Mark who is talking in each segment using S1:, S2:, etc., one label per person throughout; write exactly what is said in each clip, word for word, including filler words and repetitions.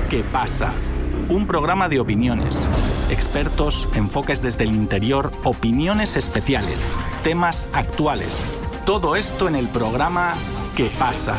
S1: ¿Qué pasa? Un programa de opiniones, expertos, enfoques desde el interior, opiniones especiales, temas actuales. Todo esto en el programa ¿Qué pasa?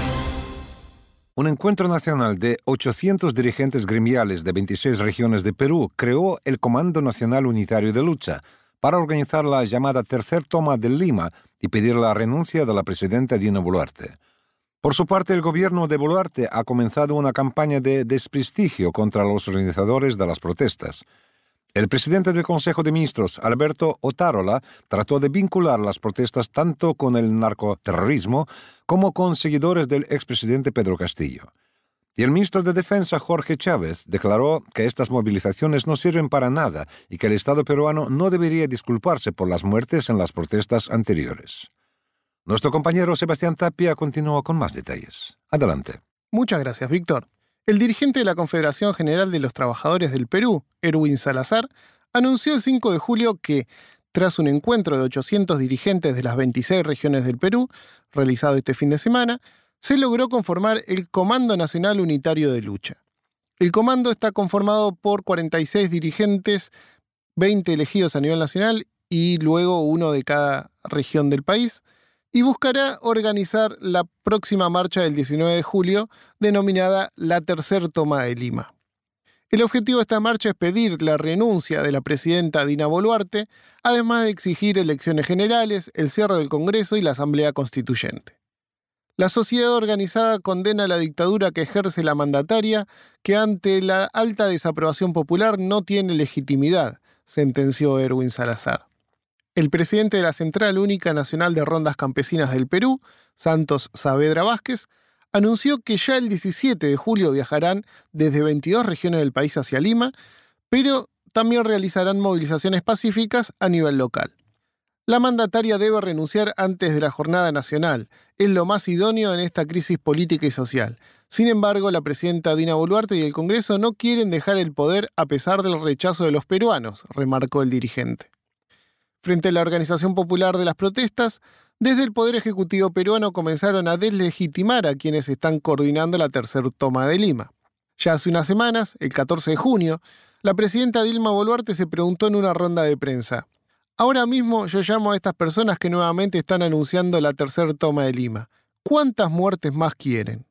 S2: Un encuentro nacional de ochocientos dirigentes gremiales de veintiséis regiones de Perú creó el Comando Nacional Unitario de Lucha para organizar la llamada tercer toma de Lima y pedir la renuncia de la presidenta Dina Boluarte. Por su parte, el gobierno de Boluarte ha comenzado una campaña de desprestigio contra los organizadores de las protestas. El presidente del Consejo de Ministros, Alberto Otárola, trató de vincular las protestas tanto con el narcoterrorismo como con seguidores del expresidente Pedro Castillo. Y el ministro de Defensa, Jorge Chávez, declaró que estas movilizaciones no sirven para nada y que el Estado peruano no debería disculparse por las muertes en las protestas anteriores. Nuestro compañero Sebastián Tapia continúa con más detalles. Adelante.
S3: Muchas gracias, Víctor. El dirigente de la Confederación General de los Trabajadores del Perú, Erwin Salazar, anunció el cinco de julio que, tras un encuentro de ochocientos dirigentes de las veintiséis regiones del Perú, realizado este fin de semana, se logró conformar el Comando Nacional Unitario de Lucha. El comando está conformado por cuarenta y seis dirigentes, veinte elegidos a nivel nacional y luego uno de cada región del país, y buscará organizar la próxima marcha del diecinueve de julio, denominada la Tercer Toma de Lima. El objetivo de esta marcha es pedir la renuncia de la presidenta Dina Boluarte, además de exigir elecciones generales, el cierre del Congreso y la Asamblea Constituyente. La sociedad organizada condena la dictadura que ejerce la mandataria, que ante la alta desaprobación popular no tiene legitimidad, sentenció Erwin Salazar. El presidente de la Central Única Nacional de Rondas Campesinas del Perú, Santos Saavedra Vázquez, anunció que ya el diecisiete de julio viajarán desde veintidós regiones del país hacia Lima, pero también realizarán movilizaciones pacíficas a nivel local. La mandataria debe renunciar antes de la jornada nacional. Es lo más idóneo en esta crisis política y social. Sin embargo, la presidenta Dina Boluarte y el Congreso no quieren dejar el poder a pesar del rechazo de los peruanos, remarcó el dirigente. Frente a la organización popular de las protestas, desde el Poder Ejecutivo peruano comenzaron a deslegitimar a quienes están coordinando la tercera toma de Lima. Ya hace unas semanas, el catorce de junio, la presidenta Dilma Boluarte se preguntó en una ronda de prensa: ahora mismo yo llamo a estas personas que nuevamente están anunciando la tercera toma de Lima. ¿Cuántas muertes más quieren?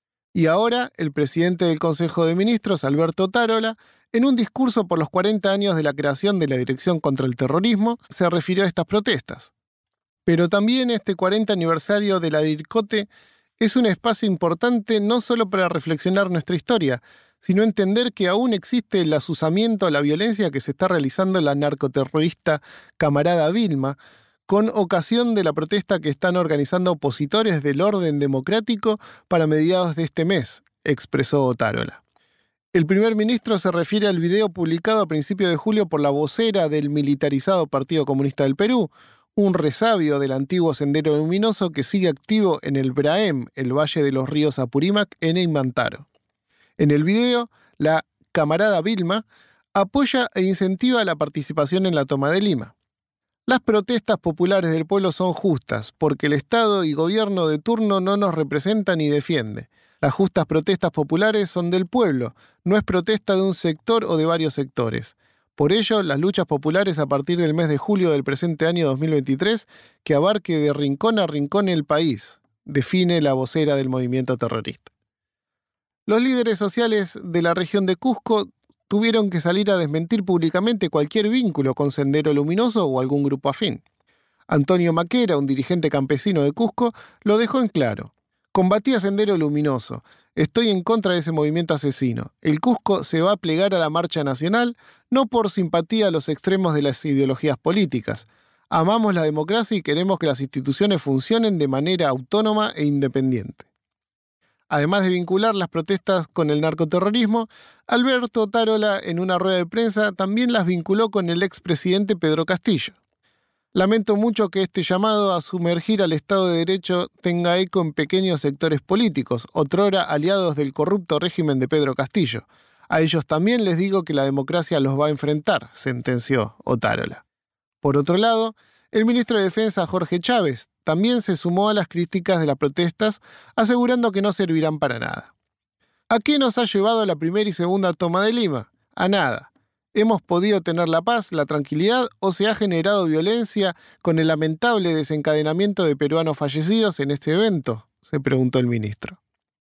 S3: Y ahora, el presidente del Consejo de Ministros, Alberto Otárola, en un discurso por los cuarenta años de la creación de la Dirección contra el Terrorismo, se refirió a estas protestas. Pero también este cuarenta aniversario de la DIRCOTE es un espacio importante no solo para reflexionar nuestra historia, sino entender que aún existe el azuzamiento a la violencia que se está realizando la narcoterrorista Camarada Vilma, con ocasión de la protesta que están organizando opositores del orden democrático para mediados de este mes, expresó Otárola. El primer ministro se refiere al video publicado a principios de julio por la vocera del militarizado Partido Comunista del Perú, un resabio del antiguo Sendero Luminoso que sigue activo en el Braem, el Valle de los Ríos Apurímac, en Imantaro. En el video, la Camarada Vilma apoya e incentiva la participación en la toma de Lima. Las protestas populares del pueblo son justas, porque el Estado y gobierno de turno no nos representa ni defiende. Las justas protestas populares son del pueblo, no es protesta de un sector o de varios sectores. Por ello, las luchas populares a partir del mes de julio del presente año dos mil veintitrés, que abarque de rincón a rincón el país, define la vocera del movimiento terrorista. Los líderes sociales de la región de Cusco tuvieron que salir a desmentir públicamente cualquier vínculo con Sendero Luminoso o algún grupo afín. Antonio Maquera, un dirigente campesino de Cusco, lo dejó en claro. Combatí a Sendero Luminoso. Estoy en contra de ese movimiento asesino. El Cusco se va a plegar a la marcha nacional, no por simpatía a los extremos de las ideologías políticas. Amamos la democracia y queremos que las instituciones funcionen de manera autónoma e independiente. Además de vincular las protestas con el narcoterrorismo, Alberto Otárola, en una rueda de prensa, también las vinculó con el expresidente Pedro Castillo. Lamento mucho que este llamado a sumergir al Estado de Derecho tenga eco en pequeños sectores políticos, otrora aliados del corrupto régimen de Pedro Castillo. A ellos también les digo que la democracia los va a enfrentar, sentenció Otárola. Por otro lado, el ministro de Defensa, Jorge Chávez, también se sumó a las críticas de las protestas, asegurando que no servirán para nada. ¿A qué nos ha llevado la primera y segunda toma de Lima? A nada. ¿Hemos podido tener la paz, la tranquilidad o se ha generado violencia con el lamentable desencadenamiento de peruanos fallecidos en este evento?, se preguntó el ministro.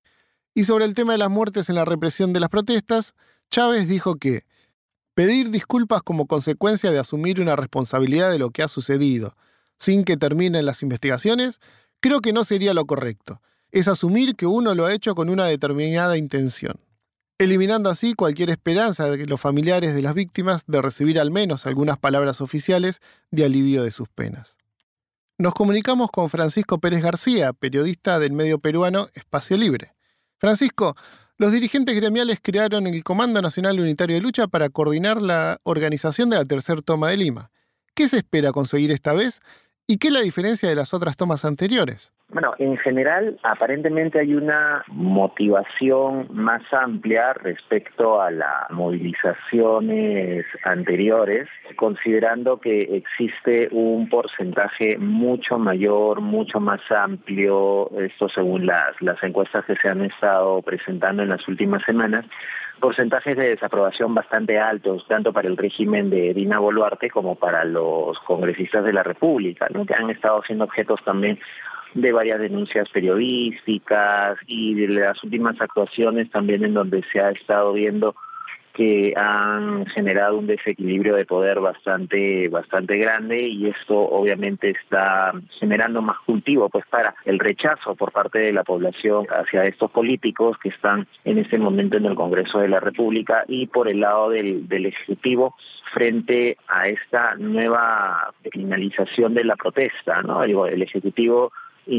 S3: Y sobre el tema de las muertes en la represión de las protestas, Chávez dijo que pedir disculpas como consecuencia de asumir una responsabilidad de lo que ha sucedido, sin que terminen las investigaciones, creo que no sería lo correcto. Es asumir que uno lo ha hecho con una determinada intención, eliminando así cualquier esperanza de los familiares de las víctimas de recibir al menos algunas palabras oficiales de alivio de sus penas. Nos comunicamos con Francisco Pérez García, periodista del medio peruano Espacio Libre. Francisco, los dirigentes gremiales crearon el Comando Nacional Unitario de Lucha para coordinar la organización de la tercera toma de Lima. ¿Qué se espera conseguir esta vez? ¿Y qué es la diferencia de las otras tomas anteriores?
S4: Bueno, en general, aparentemente hay una motivación más amplia respecto a las movilizaciones anteriores, considerando que existe un porcentaje mucho mayor, mucho más amplio, esto según las, las encuestas que se han estado presentando en las últimas semanas, porcentajes de desaprobación bastante altos, tanto para el régimen de Dina Boluarte como para los congresistas de la República, ¿no?, que han estado siendo objetos también de varias denuncias periodísticas y de las últimas actuaciones también en donde se ha estado viendo que han generado un desequilibrio de poder bastante bastante grande, y esto obviamente está generando más cultivo pues para el rechazo por parte de la población hacia estos políticos que están en este momento en el Congreso de la República, y por el lado del, del Ejecutivo frente a esta nueva criminalización de la protesta, ¿no? El, el Ejecutivo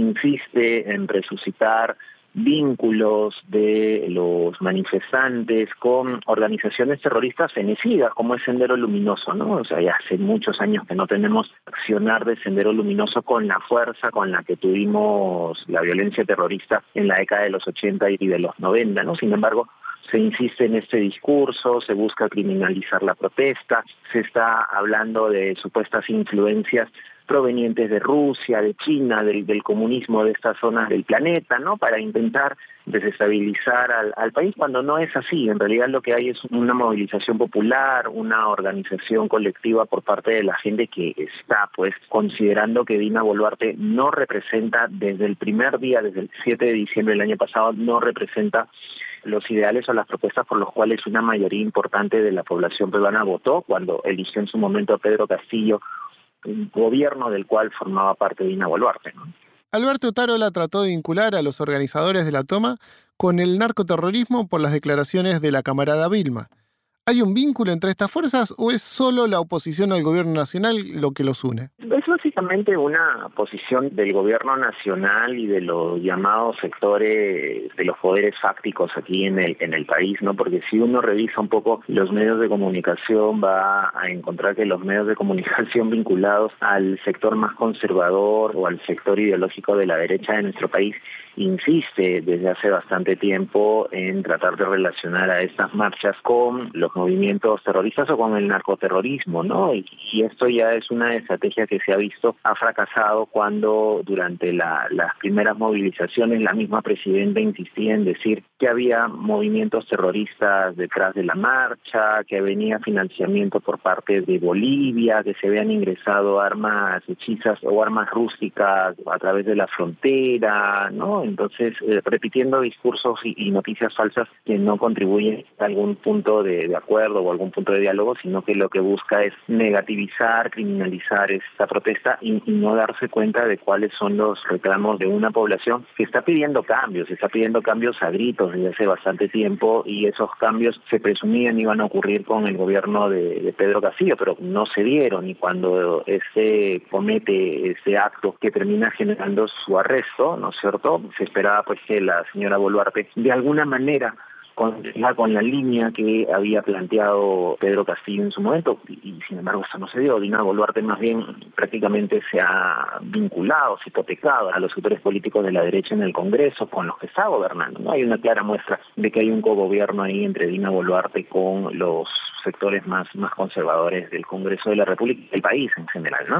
S4: insiste en resucitar vínculos de los manifestantes con organizaciones terroristas fenecidas, como es Sendero Luminoso, ¿no? O sea, ya hace muchos años que no tenemos accionar de Sendero Luminoso con la fuerza con la que tuvimos la violencia terrorista en la década de los ochenta y de los noventa, ¿no? Sin embargo, se insiste en este discurso, se busca criminalizar la protesta, se está hablando de supuestas influencias provenientes de Rusia, de China, del, del comunismo de estas zonas del planeta, ¿no?, para intentar desestabilizar al, al país, cuando no es así. En realidad lo que hay es una movilización popular, una organización colectiva por parte de la gente que está, pues, considerando que Dina Boluarte no representa, desde el primer día, desde el siete de diciembre del año pasado, no representa los ideales o las propuestas por los cuales una mayoría importante de la población peruana votó cuando eligió en su momento a Pedro Castillo, un gobierno del cual formaba parte Dina Boluarte, ¿no?
S3: Alberto Otárola trató de vincular a los organizadores de la toma con el narcoterrorismo por las declaraciones de la camarada Vilma. ¿Hay un vínculo entre estas fuerzas o es solo la oposición al gobierno nacional lo que los une?
S4: Es básicamente una posición del gobierno nacional y de los llamados sectores de los poderes fácticos aquí en el en el país, ¿no? Porque si uno revisa un poco los medios de comunicación, va a encontrar que los medios de comunicación vinculados al sector más conservador o al sector ideológico de la derecha de nuestro país insiste desde hace bastante tiempo en tratar de relacionar a estas marchas con los movimientos terroristas o con el narcoterrorismo, ¿no? Y, y esto ya es una estrategia que se ha visto ha fracasado cuando durante la, las primeras movilizaciones la misma presidenta insistía en decir que había movimientos terroristas detrás de la marcha, que venía financiamiento por parte de Bolivia, que se habían ingresado armas hechizas o armas rústicas a través de la frontera, ¿no? Entonces, eh, repitiendo discursos y, y noticias falsas que no contribuyen a algún punto de, de acuerdo o algún punto de diálogo, sino que lo que busca es negativizar, criminalizar esta protesta y, y no darse cuenta de cuáles son los reclamos de una población que está pidiendo cambios, está pidiendo cambios a gritos desde hace bastante tiempo, y esos cambios se presumían iban a ocurrir con el gobierno de, de Pedro Castillo, pero no se dieron, y cuando este comete este acto que termina generando su arresto, ¿no es cierto?, se esperaba pues que la señora Boluarte de alguna manera continúa con la línea que había planteado Pedro Castillo en su momento, y, y sin embargo esto no se dio. Dina Boluarte más bien prácticamente se ha vinculado, se ha hipotecado a los sectores políticos de la derecha en el Congreso con los que está gobernando, ¿no? Hay una clara muestra de que hay un cogobierno ahí entre Dina Boluarte con los sectores más, más conservadores del Congreso de la República y del país en general, ¿no?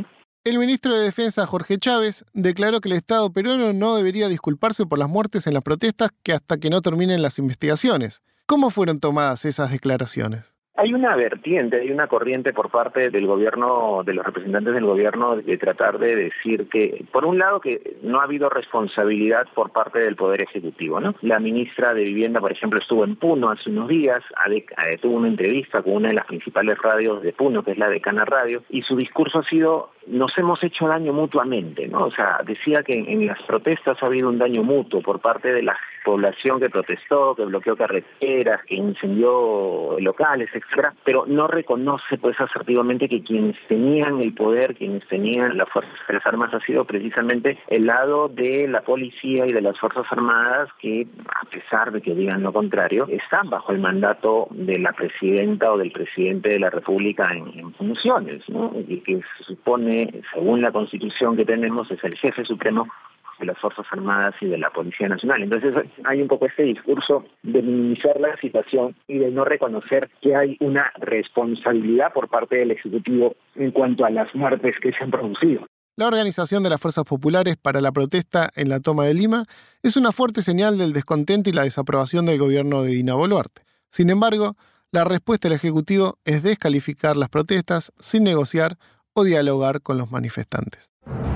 S3: El ministro de Defensa, Jorge Chávez, declaró que el Estado peruano no debería disculparse por las muertes en las protestas que hasta que no terminen las investigaciones. ¿Cómo fueron tomadas esas declaraciones?
S4: Hay una vertiente, hay una corriente por parte del gobierno, de los representantes del gobierno, de tratar de decir que, por un lado, que no ha habido responsabilidad por parte del Poder Ejecutivo, ¿no? La ministra de Vivienda, por ejemplo, estuvo en Puno hace unos días, tuvo una entrevista con una de las principales radios de Puno, que es la Decana Radio, y su discurso ha sido: nos hemos hecho daño mutuamente, ¿no? O sea, decía que en las protestas ha habido un daño mutuo por parte de la población que protestó, que bloqueó carreteras, que incendió locales, etcétera, pero no reconoce pues asertivamente que quienes tenían el poder, quienes tenían las fuerzas de las armas, ha sido precisamente el lado de la policía y de las fuerzas armadas, que a pesar de que digan lo contrario, están bajo el mandato de la presidenta o del presidente de la República en, en funciones, ¿no? Y que se supone, según la Constitución que tenemos, es el jefe supremo de las Fuerzas Armadas y de la Policía Nacional. Entonces hay un poco este discurso de minimizar la situación y de no reconocer que hay una responsabilidad por parte del Ejecutivo en cuanto a las muertes que se han producido.
S3: La organización de las Fuerzas Populares para la protesta en la toma de Lima es una fuerte señal del descontento y la desaprobación del gobierno de Dina Boluarte. Sin embargo, la respuesta del Ejecutivo es descalificar las protestas sin negociar o dialogar con los manifestantes.